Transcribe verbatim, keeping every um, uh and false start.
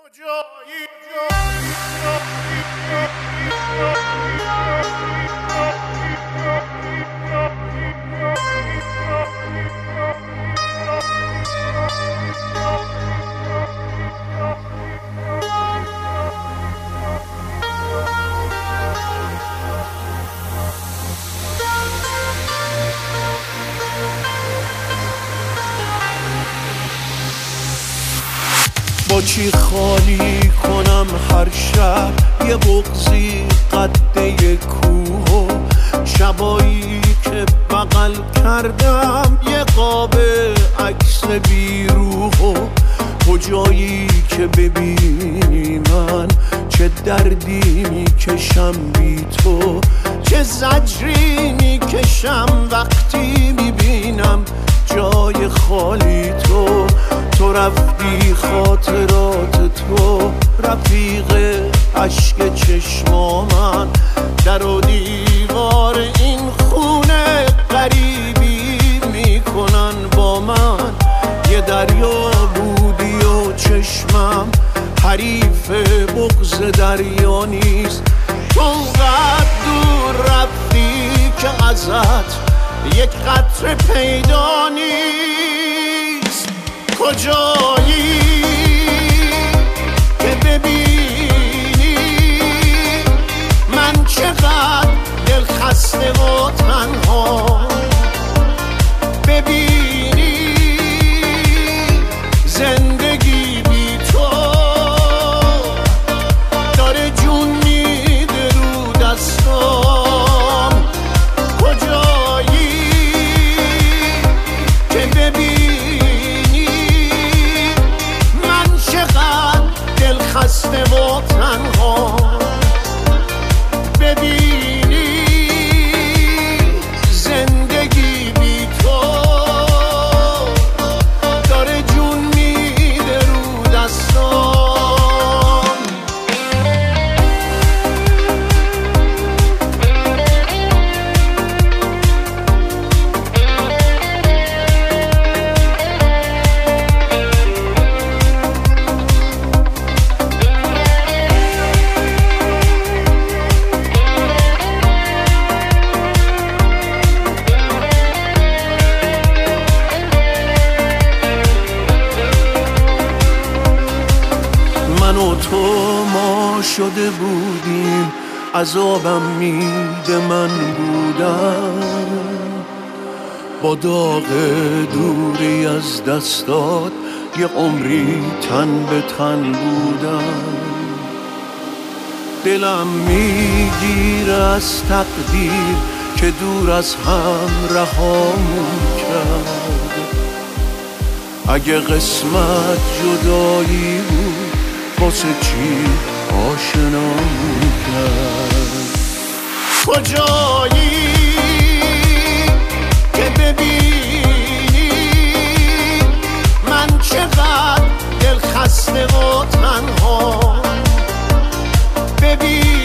با چی خالی کنم هر شب یه بغضی قده کوه، شبایی که بغل کردم یه قاب عکس بیروح، کجایی که ببینی من چه دردی میکشم بی تو، چه زجری میکشم وقتی میبینم جای خالی تو. تو رفتی خاطرات تو رفیق عشق چشما من، در و دیوار این خونه غریبی میکنن با من. یه دریا بودی و چشمم حریف بغض دریا نیست، تو قد دور رفتی که ازت یک قطره پیدا نیست. کجایی که ببینی من چقدر دل خسته و تنها، ببینی زندگی بی تو داره جون میده رو دستام. کجایی که ببینی من چقدر دل خسته و تنها، ببینی زندگی بی تو داره جون میده رو دستام. من و تو ما شده بودیم، عذابم میده من بودم، با داغ دوری از دستات یه عمری تن به تن بودم. دلم میگیره از تقدیر که دور از هم رهامون کرد. اگه قسمت جدایی بود واسه چی آشنامون کرد؟ کجایی که ببینی من چقدر دل خسته و تنها، ببینی